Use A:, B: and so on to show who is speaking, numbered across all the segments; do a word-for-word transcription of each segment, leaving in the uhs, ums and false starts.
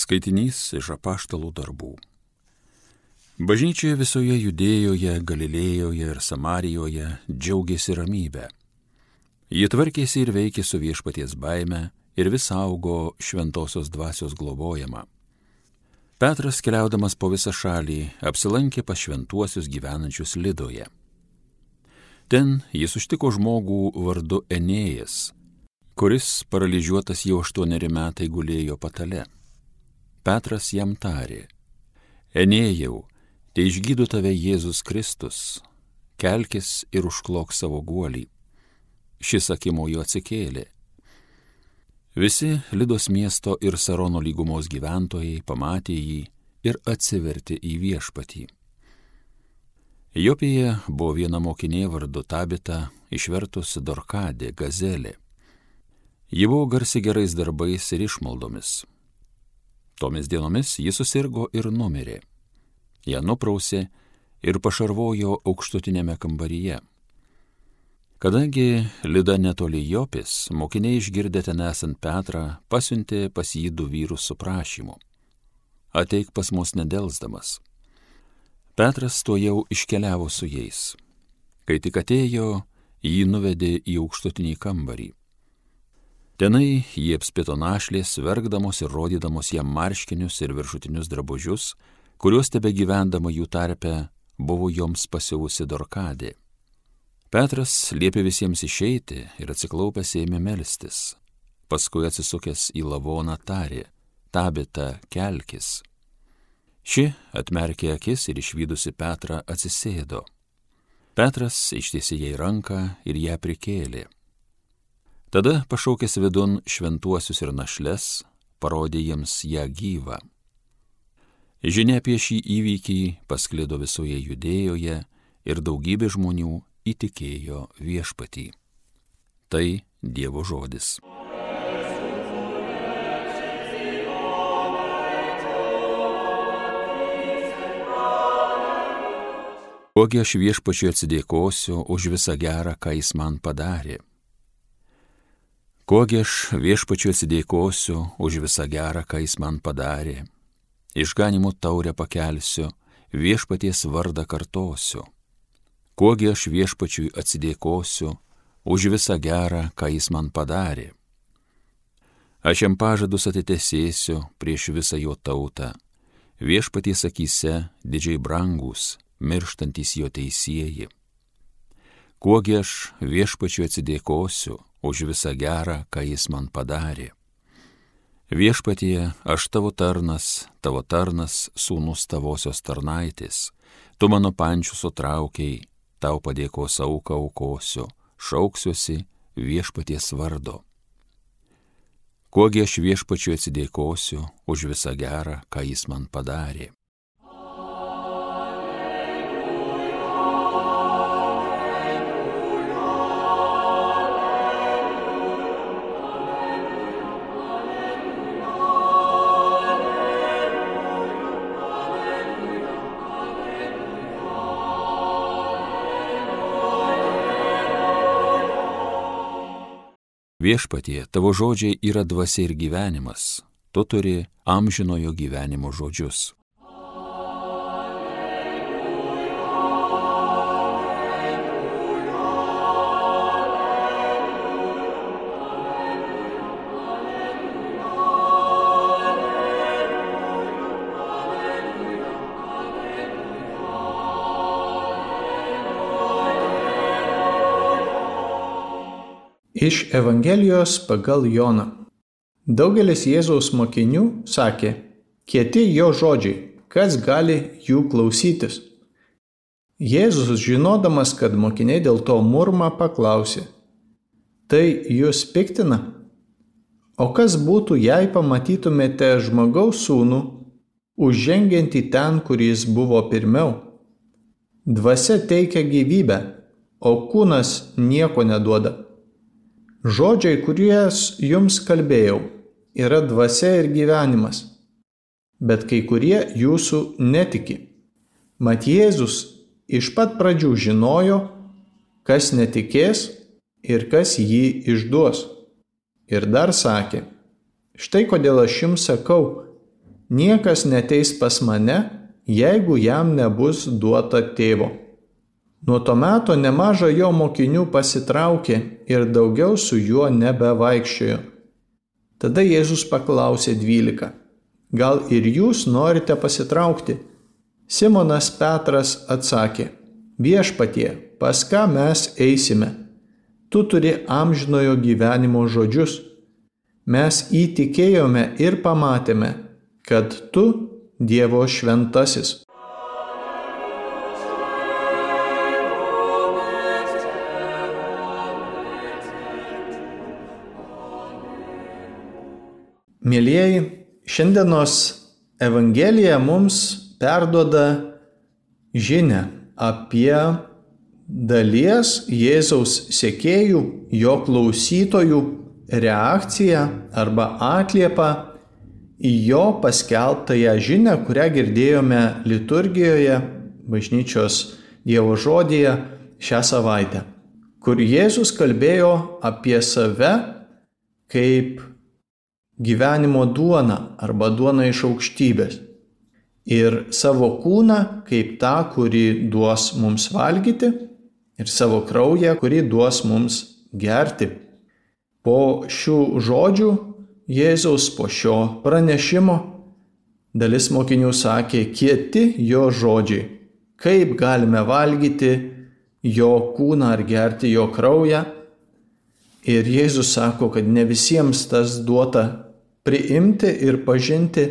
A: Skaitinys iš Apaštalų darbų. Bažnyčioje visoje Judėjoje, Galilėjoje ir Samarijoje džiaugėsi ramybę. Ji tvarkėsi ir veikė su viešpaties baime ir vis augo šventosios dvasios globojama. Petras, keliaudamas po visą šalį, apsilankė pas šventuosius gyvenančius Lidoje. Ten jis užtiko žmogų vardu Enėjas, kuris paralyžiuotas jau aštuoneri metai gulėjo patale. Petras jam tarė: Enėjau, tai išgydo tave Jėzus Kristus, kelkis ir užklok savo guolį. Šis akimojo atsikėlė. Visi Lidos miesto ir Sarono lygumos gyventojai pamatė jį ir atsivertė į viešpatį. Jopėje buvo viena mokinė vardu Tabita, išvertus Dorkadė, gazelė. Ji buvo garsi gerais darbais ir išmaldomis. Tomis dienomis ji susirgo ir numirė. Ją nuprausė ir pašarvojo aukštutinėme kambaryje. Kadangi Lida netoli Jopės, mokiniai išgirdę ten esant Petrą pasiuntė pas jį du vyrus su prašymu: ateik pas mus nedelsdamas. Petras tuojau iškeliavo su jais. Kai tik atėjo, jį nuvedė į aukštutinį kambarį. Tenai jie apspito našlės, verkdamos ir rodydamos jam marškinius ir viršutinius drabužius, kuriuos tebe gyvendama jų tarpe buvo joms pasiuvusi Dorkadė. Petras liepė visiems išeiti ir atsiklaupęs ėmė melstis. Paskui atsisukęs į lavoną tarė: Tabita, kelkis. Ši atmerkė akis ir išvydusi Petrą atsisėdo. Petras ištiesė jai ranką ir ją prikėlė. Tada, pašaukęs vidun šventuosius ir našles, parodė jiems ją gyvą. Žinia apie šį įvykį pasklido visoje Judėjoje ir daugybė žmonių įtikėjo viešpatį. Tai Dievo žodis. Kogi aš viešpačiui atsidėkosiu už visą gerą, ką jis man padarė. Kogi aš viešpačiui atsidėkosiu už visą gerą, ką jis man padarė. Išganimo taurę pakelsiu, viešpaties vardą kartosiu. Kogi aš viešpačiui atsidėkosiu už visą gerą, ką jis man padarė. Aš jam pažadus atitesėsiu prieš visą jo tautą, viešpaties akyse didžiai brangus, mirštantys jo teisieji. Kogi aš viešpačiui atsidėkosiu už visą gerą, ką jis man padarė. Viešpatie, aš tavo tarnas, tavo tarnas, sūnus tavosios tarnaitės, tu mano pančius sutraukiai, tau padėkos auką aukosiu, šauksiuosi viešpaties vardo. Kogi aš viešpačiui atsidėkosiu už visą gerą, ką jis man padarė. Viešpatie, tavo žodžiai yra dvasia ir gyvenimas, tu turi amžinojo gyvenimo žodžius.
B: Iš Evangelijos pagal Joną. Daugelis Jėzaus mokinių sakė: kieti jo žodžiai, kas gali jų klausytis? Jėzus, žinodamas, kad mokiniai dėl to murma, paklausė: tai jūs piktina? O kas būtų, jei pamatytumėte žmogaus sūnų, užžengiantį ten, kur jis buvo pirmiau? Dvasia teikia gyvybę, o kūnas nieko neduoda. Žodžiai, kuriuos jums kalbėjau, yra dvasia ir gyvenimas, bet kai kurie jūsų netiki. Mat Jėzus iš pat pradžių žinojo, kas netikės ir kas jį išduos. Ir dar sakė: štai kodėl aš jums sakau, niekas neteis pas mane, jeigu jam nebus duota tėvo. Nuo to meto nemaža jo mokinių pasitraukė ir daugiau su juo nebevaikščiojo. Tada Jėzus paklausė dvylika: gal ir jūs norite pasitraukti? Simonas Petras atsakė: Viešpatie, pas ką mes eisime? Tu turi amžinojo gyvenimo žodžius. Mes įtikėjome ir pamatėme, kad tu Dievo šventasis. Mielieji, šiandienos Evangelija mums perduoda žinią apie dalies Jėzaus sekėjų, jo klausytojų reakciją arba atliepą į jo paskelbtąją žinią, kurią girdėjome liturgijoje, bažnyčios Dievo žodyje šią savaitę, kur Jėzus kalbėjo apie save kaip gyvenimo duoną arba duoną iš aukštybės ir savo kūną kaip tą, kurį duos mums valgyti, ir savo kraują, kurį duos mums gerti. Po šių žodžių Jėzaus, po šio pranešimo, dalis mokinių sakė: kieti jo žodžiai, kaip galime valgyti jo kūną ar gerti jo kraują. Ir Jėzus sako, kad ne visiems tas duota priimti ir pažinti,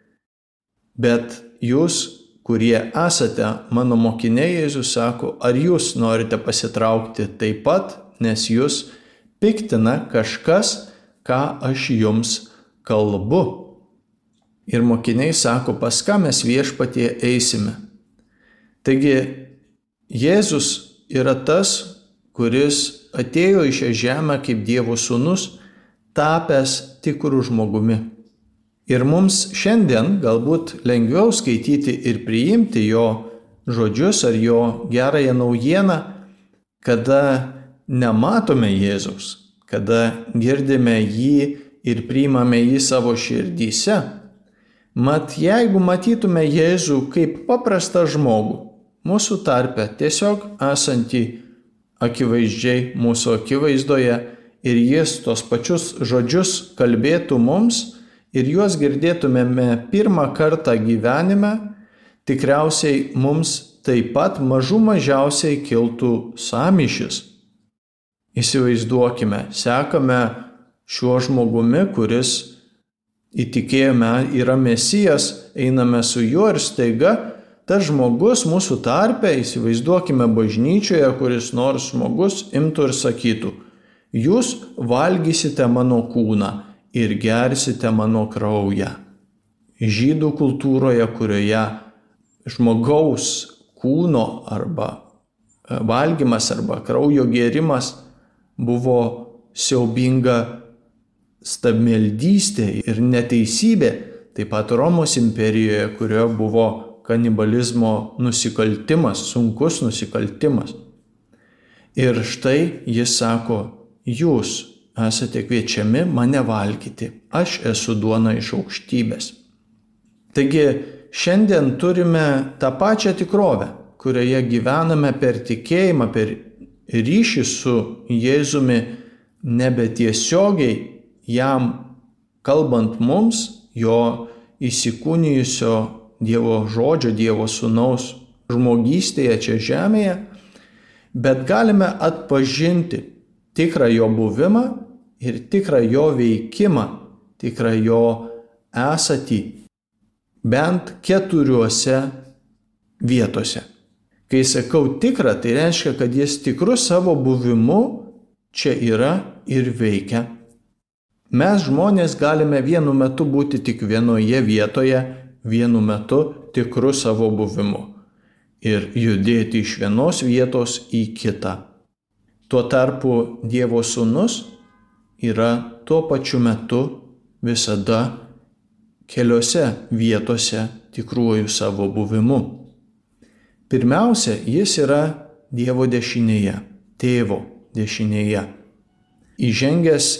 B: bet jūs, kurie esate mano mokiniai, Jėzus sako, ar jūs norite pasitraukti taip pat, nes jūs piktina kažkas, ką aš jums kalbu. Ir mokiniai sako, pas ką mes Viešpatie eisime. Taigi Jėzus yra tas, kuris atėjo į šią žemę kaip Dievo sūnus, tapęs tikrų žmogumi. Ir mums šiandien galbūt lengviau skaityti ir priimti jo žodžius ar jo gerąją naujieną, kada nematome Jėzaus, kada girdime jį ir priimame jį savo širdyse. Mat, jeigu matytume Jėzų kaip paprastą žmogų, mūsų tarpe tiesiog esantį akivaizdžiai mūsų akivaizdoje, ir jis tos pačius žodžius kalbėtų mums ir juos girdėtumėme pirmą kartą gyvenime, tikriausiai mums taip pat mažų mažiausiai kiltų sąmyšis. Įsivaizduokime, sekame šiuo žmogumi, kuris įtikėjome yra Mesijas, einame su juo ir staiga tas žmogus mūsų tarpe, įsivaizduokime bažnyčioje, kuris nors žmogus imtų ir sakytų: jūs valgysite mano kūną ir gersite mano kraują. Žydų kultūroje, kurioje žmogaus kūno arba valgymas arba kraujo gėrimas buvo siaubinga stabmeldystė ir neteisybė, taip pat Romos imperijoje, kurioje buvo kanibalizmo nusikaltimas, sunkus nusikaltimas. Ir štai jis sako: jūs esate kviečiami mane valgyti, aš esu duona iš aukštybės. Taigi šiandien turime tą pačią tikrovę, kurioje gyvename per tikėjimą, per ryšį su Jėzumi, nebetiesiogiai jam kalbant mums, jo įsikūnijusio Dievo žodžio, Dievo sūnaus žmogystėje čia žemėje, bet galime atpažinti tikrą jo buvimą ir tikrą jo veikimą, tikrą jo esatį bent keturiuose vietose. Kai sakau tikrą, tai reiškia, kad jis tikru savo buvimu čia yra ir veikia. Mes žmonės galime vienu metu būti tik vienoje vietoje, vienu metu tikru savo buvimu ir judėti iš vienos vietos į kitą. Tuo tarpu Dievo sūnus yra tuo pačiu metu visada keliose vietose tikruoju savo buvimu. Pirmiausia, jis yra Dievo dešinėje, Tėvo dešinėje. Įžengęs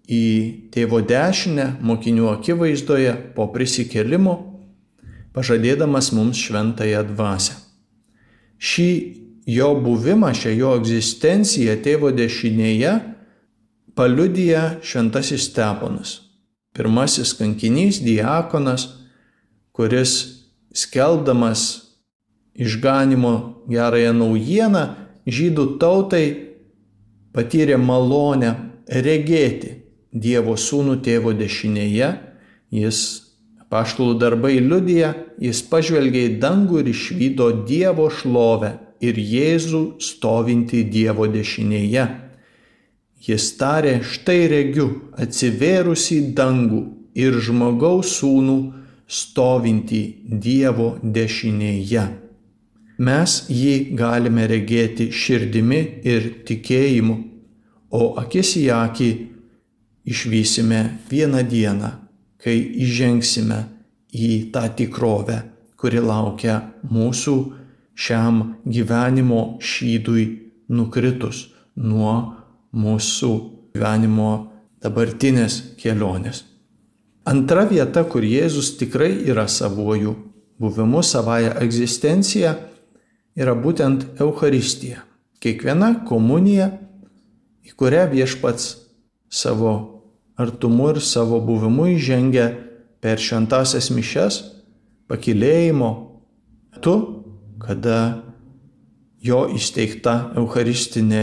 B: į tėvo dešinę mokinių akivaizdoje po prisikėlimo, pažadėdamas mums šventąją dvasią. Šį jo buvimą, šią jo egzistenciją tėvo dešinėje paliudija šventasis Steponas, pirmasis kankinys, diakonas, kuris skelbdamas išganimo gerąją naujieną žydų tautai patyrė malonę regėti Dievo sūnų tėvo dešinėje. Jis, apaštalų darbai liudija, jis pažvelgė į dangų ir išvydo Dievo šlovę ir Jėzų stovintį Dievo dešinėje. Jis tarė, štai regiu atsivėrusį dangų ir žmogaus sūnų stovintį Dievo dešinėje. Mes jį galime regėti širdimi ir tikėjimu, o akis į akį išvysime vieną dieną, kai įžengsime į tą tikrovę, kuri laukia mūsų šiam gyvenimo šydui nukritus nuo mūsų gyvenimo dabartinės kelionės. Antra vieta, kur Jėzus tikrai yra savuoju buvimu, savąją egzistenciją, yra būtent Eucharistija. Kiekviena komunija, į kurią viešpats savo artumu ir savo buvimu įžengia per šventąsias mišias, pakylėjimo metu, kada jo įsteigta eucharistinė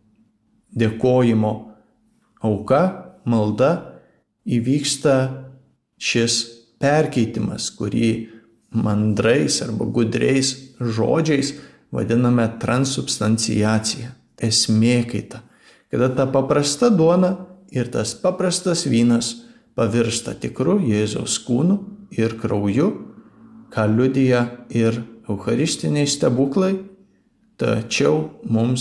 B: dėkojimo auka, malda, įvyksta šis perkeitimas, kurį mandrais arba gudriais žodžiais vadiname transubstanciacija, esmė kaita, kada ta paprasta duona ir tas paprastas vynas pavirsta tikru Jėzaus kūnu ir krauju, ką liudija ir eucharistiniai stebuklai, tačiau mums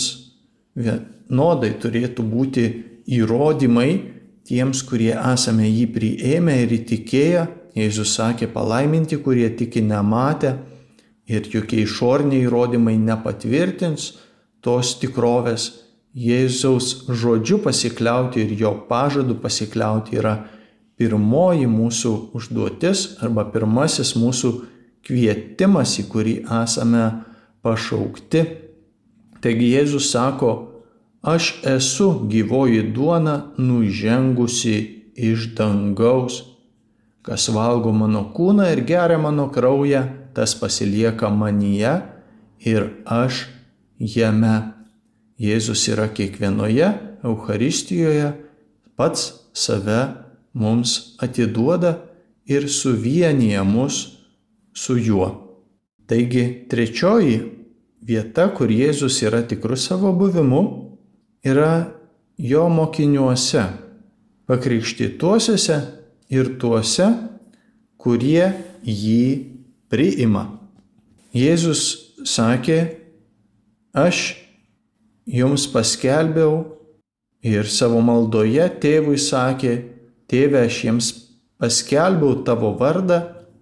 B: vienodai turėtų būti įrodymai tiems, kurie esame jį priėmę ir įtikėję. Jėzus sakė, palaiminti, kurie tiki nematę, ir jokie išoriniai įrodymai nepatvirtins tos tikrovės. Jėzaus žodžiu pasikliauti ir jo pažadu pasikliauti yra pirmoji mūsų užduotis arba pirmasis mūsų kvietimas, į kurį esame pašaukti. Taigi Jėzus sako, aš esu gyvoji duona nužengusi iš dangaus. Kas valgo mano kūną ir geria mano kraują, tas pasilieka manyje ir aš jame. Jėzus yra kiekvienoje Eucharistijoje, pats save mums atiduoda ir suvienyje mus su juo. Taigi trečioji vieta, kur Jėzus yra tikru savo buvimu, yra jo mokiniuose, pakrikštytuosiuose ir tuose, kurie jį priima. Jėzus sakė, aš jums paskelbiau ir savo maldoje tėvui sakė, tėve, aš jiems paskelbiau tavo vardą,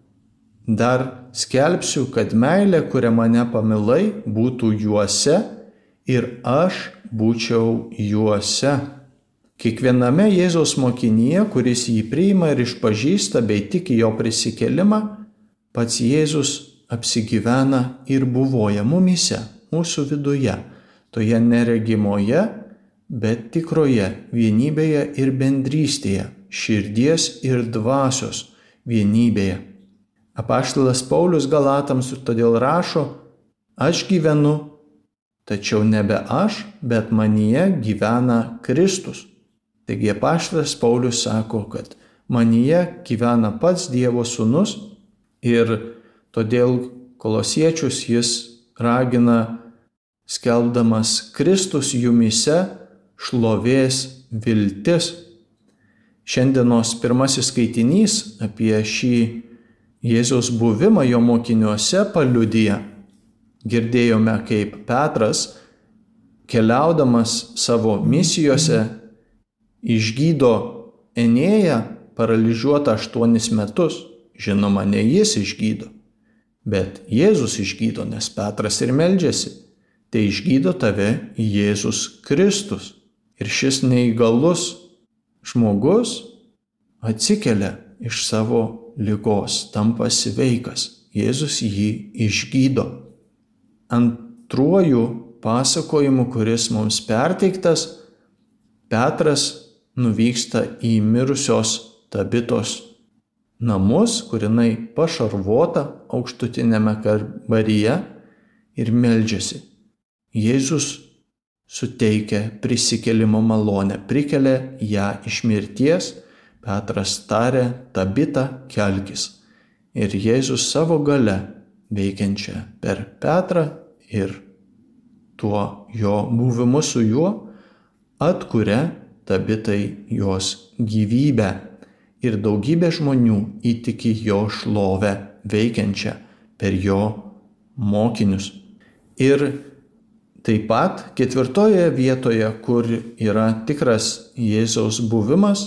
B: dar skelbsiu, kad meilė, kurią mane pamilai, būtų juose ir aš būčiau juose. Kiekviename Jėzaus mokinyje, kuris jį priima ir išpažįsta bei tiki jo prisikėlimą, pats Jėzus apsigyvena ir buvoja mumyse, mūsų viduje, toje neregimoje, bet tikroje vienybėje ir bendrystėje, širdies ir dvasios vienybėje. Apaštalas Paulius Galatams todėl rašo, aš gyvenu, tačiau nebe aš, bet manyje gyvena Kristus. Taigi apaštalas Paulius sako, kad manyje gyvena pats Dievo sūnus ir todėl kolosiečius jis ragina, skelbdamas Kristus jumyse šlovės viltis. Šiandienos pirmasis skaitinys apie šį Jėzaus buvimą jo mokiniuose paliudija. Girdėjome, kaip Petras, keliaudamas savo misijose, išgydo Enėją paralyžiuotą aštuonis metus. Žinoma, ne jis išgydo, bet Jėzus išgydo, nes Petras ir meldžiasi. Tai išgydo tave Jėzus Kristus. Ir šis neįgalus žmogus atsikelia iš savo ligos, tampa sveikas. Jėzus jį išgydo. Antruoju pasakojimu, kuris mums perteiktas, Petras nuvyksta į mirusios Tabitos namus, kur jinai pašarvota aukštutinėme kambaryje ir meldžiasi. Jėzus suteikia prisikėlimo malonę, prikelia ją iš mirties. Petras tarė: Tabita, kelkis. Ir Jėzus savo galia veikiančią per Petrą ir tuo jo buvimu su juo atkuria Tabitai jos gyvybę. Ir daugybė žmonių įtiki jo šlovę veikiančią per jo mokinius. Ir taip pat ketvirtoje vietoje, kur yra tikras Jėzaus buvimas,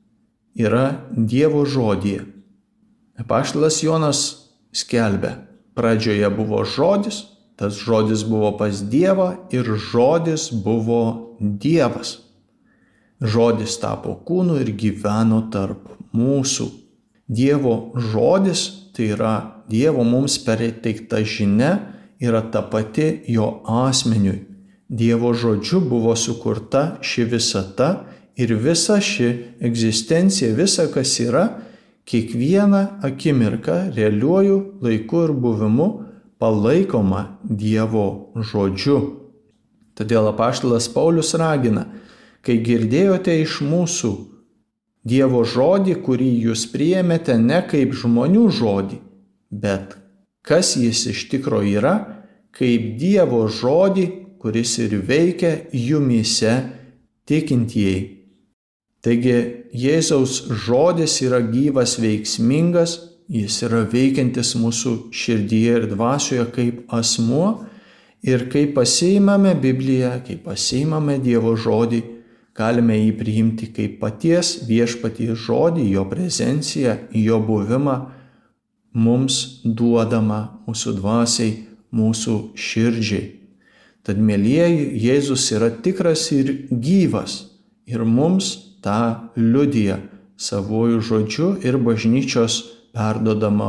B: yra Dievo žodyje. Apaštalas Jonas skelbia: pradžioje buvo žodis, tas žodis buvo pas Dievą ir žodis buvo Dievas. Žodis tapo kūnu ir gyveno tarp mūsų. Dievo žodis, tai yra Dievo mums perteikta žinia, yra ta pati jo asmeniui. Dievo žodžiu buvo sukurta ši visata ir visa ši egzistencija, visa kas yra, kiekvieną akimirką realiuoju laiku ir buvimu palaikoma Dievo žodžiu. Todėl apaštalas Paulius ragina: kai girdėjote iš mūsų Dievo žodį, kurį jūs priėmėte ne kaip žmonių žodį, bet kas jis iš tikro yra, kaip Dievo žodį, kuris ir veikia jumyse tikintieji. Taigi Jėzaus žodis yra gyvas, veiksmingas, jis yra veikiantis mūsų širdyje ir dvasioje kaip asmuo. Ir kai pasiimame Bibliją, kai pasiimame Dievo žodį, galime jį priimti kaip paties viešpaties žodį, jo prezenciją, jo buvimą mums duodama mūsų dvasiai, mūsų širdžiai. Tad, mielieji, Jėzus yra tikras ir gyvas ir mums tą liudija savojų žodžiu ir bažnyčios perdodama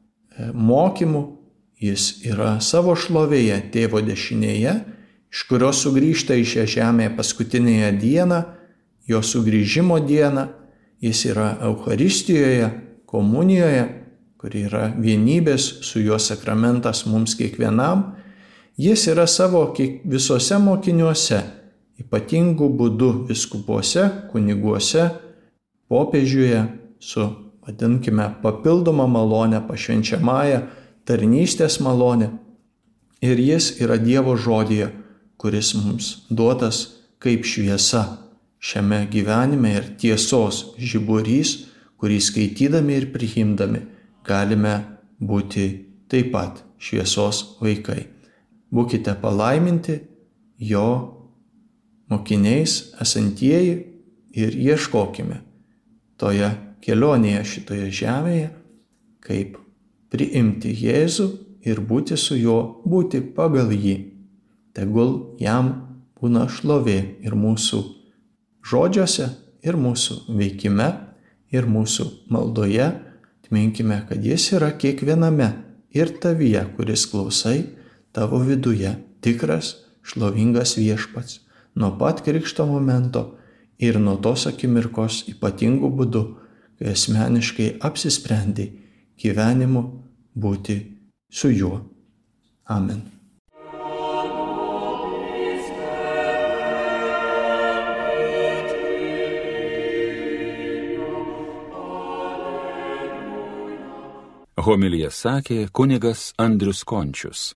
B: mokymu. Jis yra savo šlovėje Tėvo dešinėje, iš kurios sugrįžta į šią žemę paskutinėje dieną, jo sugrįžimo dieną. Jis yra Eucharistijoje, komunijoje, kuri yra vienybės su juo sakramentas mums kiekvienam. Jis yra savo visose mokiniuose, ypatingų būdų vyskupuose, kuniguose, popiežiuje, su, vadinkime, papildoma malonė, pašvenčiamąja tarnystės malonė. Ir jis yra Dievo žodyje, kuris mums duotas kaip šviesa šiame gyvenime ir tiesos žiburys, kurį skaitydami ir priimdami galime būti taip pat šviesos vaikai. Būkite palaiminti jo mokiniais esantieji ir ieškokime toje kelionėje šitoje žemėje, kaip priimti Jėzų ir būti su juo, būti pagal jį. Tegul jam būna šlovė ir mūsų žodžiuose, ir mūsų veikime, ir mūsų maldoje. Atminkime, kad jis yra kiekviename ir tavyje, kuris klausai, tavo viduje tikras, šlovingas viešpats. Nuo pat krikšto momento ir nuo tos akimirkos ypatingų būdų, kai asmeniškai apsisprendai gyvenimu būti su juo. Amen.
A: Homiliją sakė kunigas Andrius Končius.